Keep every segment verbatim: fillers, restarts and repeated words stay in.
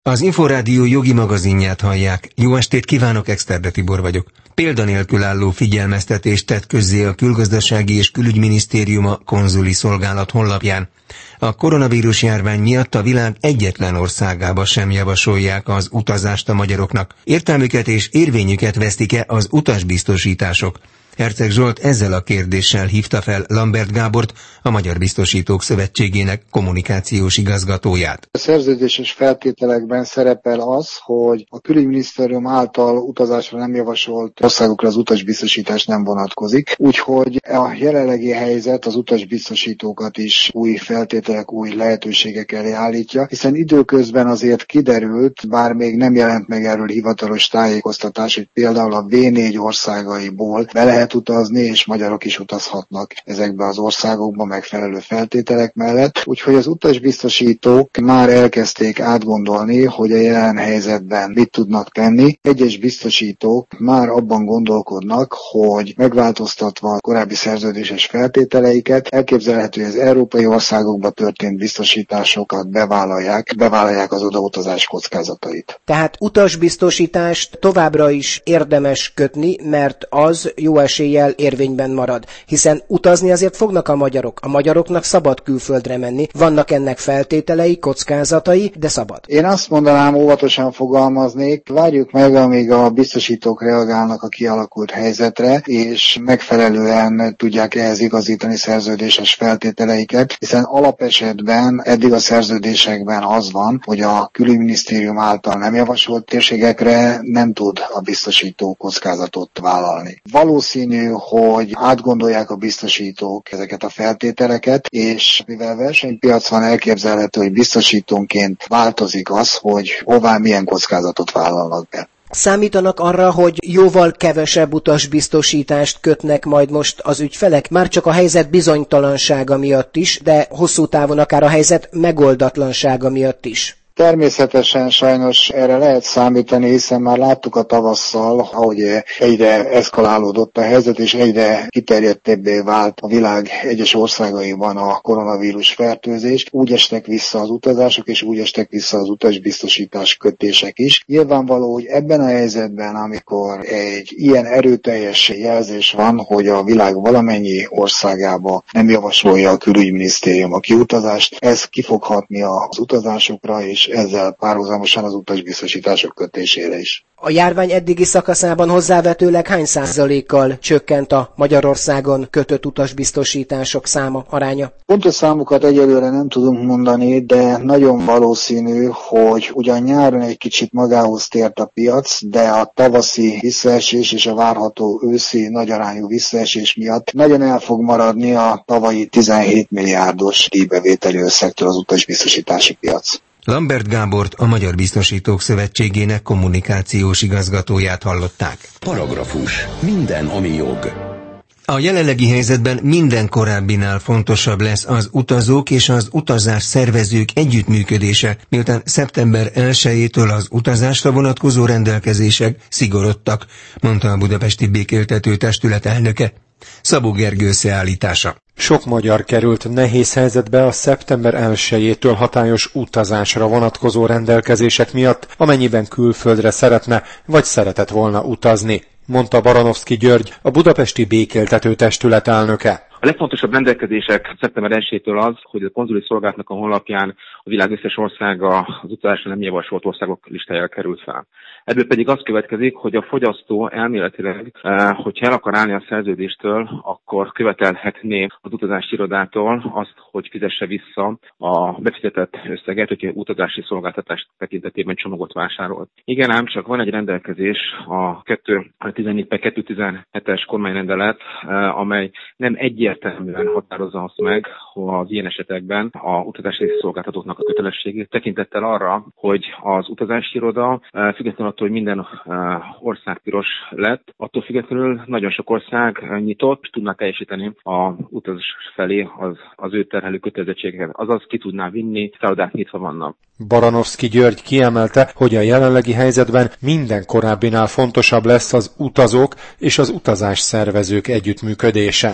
Az Inforádió jogi magazinját hallják. Jó estét kívánok, Exterde Tibor vagyok. Példanélkül álló figyelmeztetést tett közzé a Külgazdasági és Külügyminisztériuma konzuli szolgálat honlapján. A koronavírus járvány miatt a világ egyetlen országába sem javasolják az utazást a magyaroknak. Értelmüket és érvényüket vesztik-e az utasbiztosítások? Herceg Zsolt ezzel a kérdéssel hívta fel Lambert Gábort, a Magyar Biztosítók Szövetségének kommunikációs igazgatóját. A szerződéses feltételekben szerepel az, hogy a külügyminisztérium által utazásra nem javasolt országokra az utasbiztosítás nem vonatkozik, úgyhogy a jelenlegi helyzet az utasbiztosítókat is új feltételek, új lehetőségek elé állítja, hiszen időközben azért kiderült, bár még nem jelent meg erről hivatalos tájékoztatás, hogy például a vé négy országaiból be lehet utazni, és magyarok is utazhatnak ezekbe az országokba megfelelő feltételek mellett. Úgyhogy az utasbiztosítók már elkezdték átgondolni, hogy a jelen helyzetben mit tudnak tenni. Egyes biztosítók már abban gondolkodnak, hogy megváltoztatva a korábbi szerződéses feltételeiket, elképzelhető, hogy az európai országokba történt biztosításokat bevállalják, bevállalják az odautazás kockázatait. Tehát utasbiztosítást továbbra is érdemes kötni, mert az jó eséllyel érvényben marad, hiszen utazni azért fognak a magyarok. A magyaroknak szabad külföldre menni, vannak ennek feltételei, kockázatai, de szabad. Én azt mondanám, óvatosan fogalmaznék, várjuk meg, amíg a biztosítók reagálnak a kialakult helyzetre, és megfelelően tudják ehhez igazítani szerződéses feltételeiket, hiszen alapesetben eddig a szerződésekben az van, hogy a külügyminisztérium által nem javasolt térségekre nem tud a biztosító kockázatot vállalni. Valószínű, hogy átgondolják a biztosítók ezeket a feltételeket, és mivel versenypiac van, elképzelhető, hogy biztosítónként változik az, hogy hová milyen kockázatot vállalnak be. Számítanak arra, hogy jóval kevesebb utasbiztosítást kötnek majd most az ügyfelek, már csak a helyzet bizonytalansága miatt is, de hosszú távon akár a helyzet megoldatlansága miatt is. Természetesen sajnos erre lehet számítani, hiszen már láttuk a tavasszal, ahogy egyre eszkalálódott a helyzet, és egyre kiterjedtebbé vált a világ egyes országaiban a koronavírus fertőzés. Úgy estek vissza az utazások, és úgy estek vissza az utasbiztosítás kötések is. Nyilvánvaló, hogy ebben a helyzetben, amikor egy ilyen erőteljes jelzés van, hogy a világ valamennyi országába nem javasolja a külügyminisztérium a kiutazást, ez ki fog hatni az utazásokra, és ezzel párhuzamosan az utasbiztosítások kötésére is. A járvány eddigi szakaszában hozzávetőleg hány százalékkal csökkent a Magyarországon kötött utasbiztosítások száma, aránya? Pontos számokat egyelőre nem tudunk mondani, de nagyon valószínű, hogy ugyan nyáron egy kicsit magához tért a piac, de a tavaszi visszaesés és a várható őszi nagyarányú visszaesés miatt nagyon el fog maradni a tavalyi tizenhét milliárdos díjbevételi összegtől az utasbiztosítási piac. Lambert Gábort, a Magyar Biztosítók Szövetségének kommunikációs igazgatóját hallották. Paragrafus. Minden, ami jog. A jelenlegi helyzetben minden korábbinál fontosabb lesz az utazók és az utazás szervezők együttműködése, miután szeptember elsejétől az utazásra vonatkozó rendelkezések szigorodtak, mondta a Budapesti Békéltető Testület elnöke. Szabó Gergő összeállítása. Sok magyar került nehéz helyzetbe a szeptember elsejétől hatályos utazásra vonatkozó rendelkezések miatt, amennyiben külföldre szeretne vagy szeretett volna utazni, mondta Baranovszky György, a Budapesti Békéltető Testület elnöke. A legfontosabb rendelkezések szeptember elsejétől az, hogy a konzuli szolgálatnak a honlapján a világ összes országa az utazásra nem javasolt országok listájára került fel. Ebből pedig az következik, hogy a fogyasztó elméletileg, hogyha el akar állni a szerződéstől, akkor követelhetné az utazási irodától azt, hogy fizesse vissza a befizetett összeget, hogyha utazási szolgáltatás tekintetében csomagot vásárolt. Igen, ám csak van egy rendelkezés, a kétezer-tizennégy per kétezer-tizenhetes kormányrendelet, amely nem egyértelműen határozza azt meg, hogy az ilyen esetekben a utazási szolgáltatóknak a kötelességét tekintettel arra, hogy az utazási iroda függetlenül attól, hogy minden ország piros lett, attól függetlenül nagyon sok ország nyitott, tudná teljesíteni a utazás felé az, az ő terhelő kötelezettségeket. Azaz ki tudná vinni, szállodák nyitva vannak. Baranovszky György kiemelte, hogy a jelenlegi helyzetben minden korábbinál fontosabb lesz az utazók és az utazás szervezők együttműködése.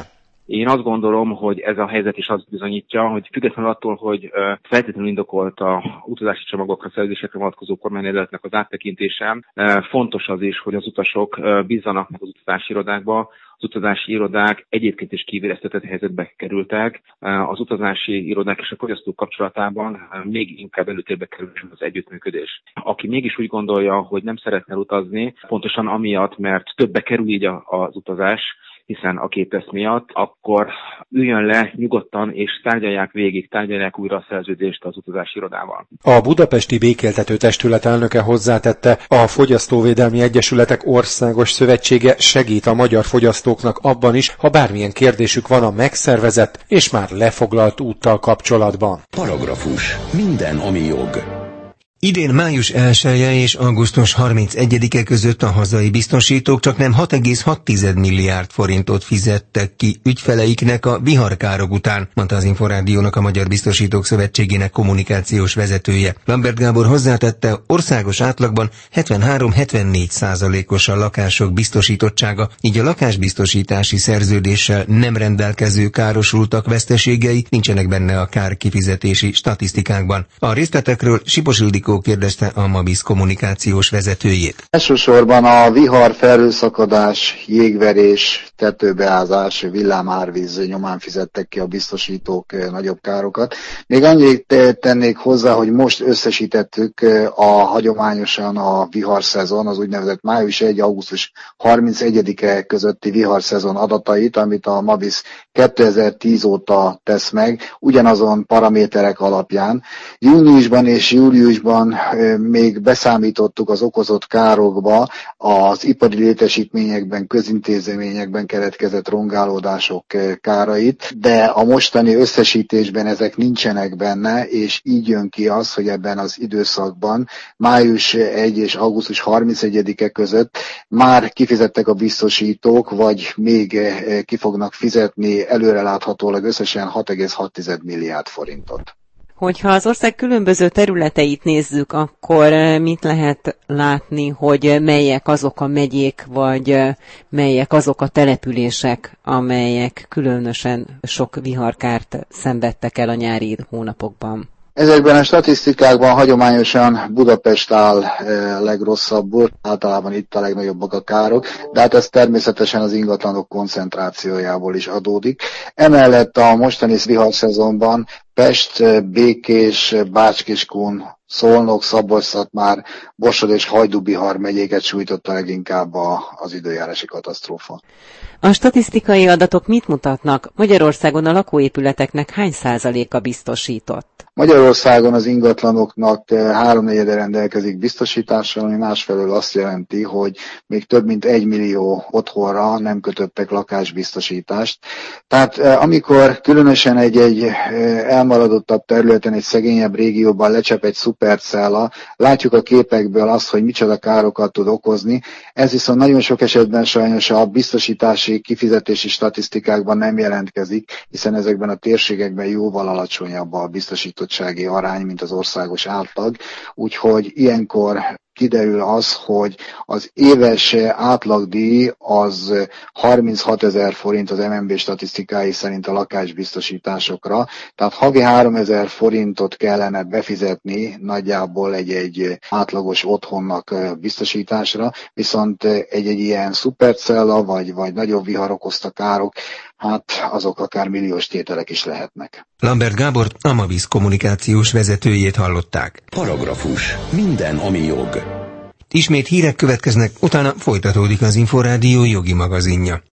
Én azt gondolom, hogy ez a helyzet is azt bizonyítja, hogy függetlenül attól, hogy feltétlenül indokolt a utazási csomagokra, szerződésekre vonatkozó kormányrendeletnek az áttekintése, fontos az is, hogy az utasok bízzanak meg az utazási irodákba. Az utazási irodák egyébként is kivéreztetett helyzetbe kerültek. Az utazási irodák és a fogyasztók kapcsolatában még inkább előtérbe kerül az együttműködés. Aki mégis úgy gondolja, hogy nem szeretne utazni, pontosan amiatt, mert többe kerül így az utazás, hiszen a képtesz miatt, akkor üljön le nyugodtan, és tárgyalják végig, tárgyalják újra a szerződést az utazási irodával. A Budapesti Békéltető Testület elnöke hozzátette, a Fogyasztóvédelmi Egyesületek Országos Szövetsége segít a magyar fogyasztóknak abban is, ha bármilyen kérdésük van a megszervezett és már lefoglalt úttal kapcsolatban. Paragrafus. Minden, ami jog. Idén május elseje és augusztus harmincegyedike között a hazai biztosítók csaknem hat egész hat milliárd forintot fizettek ki ügyfeleiknek a viharkárok után, mondta az Inforádiónak a Magyar Biztosítók Szövetségének kommunikációs vezetője. Lambert Gábor hozzátette, országos átlagban hetvenhárom-hetvennégy százalékos a lakások biztosítottsága, így a lakásbiztosítási szerződéssel nem rendelkező károsultak veszteségei nincsenek benne a kárkifizetési statisztikákban. A részletekről Sipos Ildikó kérdezte a Mabisz kommunikációs vezetőjét. Elsősorban a vihar, felhőszakadás, jégverés, tetőbeázás, villámárvíz nyomán fizettek ki a biztosítók nagyobb károkat. Még annyit tennék hozzá, hogy most összesítettük a hagyományosan a viharszezon, az úgynevezett május elseje augusztus harmincegyedike közötti viharszezon adatait, amit a Mabisz kétezer-tíz óta tesz meg, ugyanazon paraméterek alapján. Júniusban és júliusban még beszámítottuk az okozott károkba az ipari létesítményekben, közintézményekben keletkezett rongálódások kárait, de a mostani összesítésben ezek nincsenek benne, és így jön ki az, hogy ebben az időszakban május elsejé és augusztus harmincegyedike között már kifizettek a biztosítók, vagy még ki fognak fizetni előreláthatólag összesen hat egész hat milliárd forintot. Hogyha az ország különböző területeit nézzük, akkor mit lehet látni, hogy melyek azok a megyék, vagy melyek azok a települések, amelyek különösen sok viharkárt szenvedtek el a nyári hónapokban? Ezekben a statisztikákban hagyományosan Budapest áll legrosszabbul, általában itt a legnagyobbak a károk, de hát ez természetesen az ingatlanok koncentrációjából is adódik. Emellett a mostani viharszezonban Pest, Békés, Bács-Kiskun, Szolnok, Szabolcs-Szatmár, Borsod és Hajdú-Bihar megyéket sújtotta leginkább az időjárási katasztrófa. A statisztikai adatok mit mutatnak? Magyarországon a lakóépületeknek hány százaléka biztosított? Magyarországon az ingatlanoknak háromnegyede rendelkezik biztosítással, ami másfelől azt jelenti, hogy még több mint egy millió otthonra nem kötöttek lakásbiztosítást. Tehát amikor különösen egy-egy elmaradottabb területen, egy szegényebb régióban lecsap egy szupercella, látjuk a képekből azt, hogy micsoda károkat tud okozni. Ez viszont nagyon sok esetben sajnos a biztosítási kifizetési statisztikákban nem jelentkezik, hiszen ezekben a térségekben jóval alacsonyabb a biztosítottsági arány, mint az országos átlag, úgyhogy ilyenkor kiderül az, hogy az éves átlagdíj az harminchatezer forint az em en bé statisztikái szerint a lakásbiztosításokra, tehát havi háromezer forintot kellene befizetni nagyjából egy-egy átlagos otthonnak biztosításra, viszont egy-egy ilyen szupercella vagy, vagy nagyobb vihar okozta károk, hát azok akár milliós tételek is lehetnek. Lambert Gábor, a Mabisz kommunikációs vezetőjét hallották. Paragrafus. Minden, ami jog. Ismét hírek következnek, utána folytatódik az Inforádió jogi magazinja.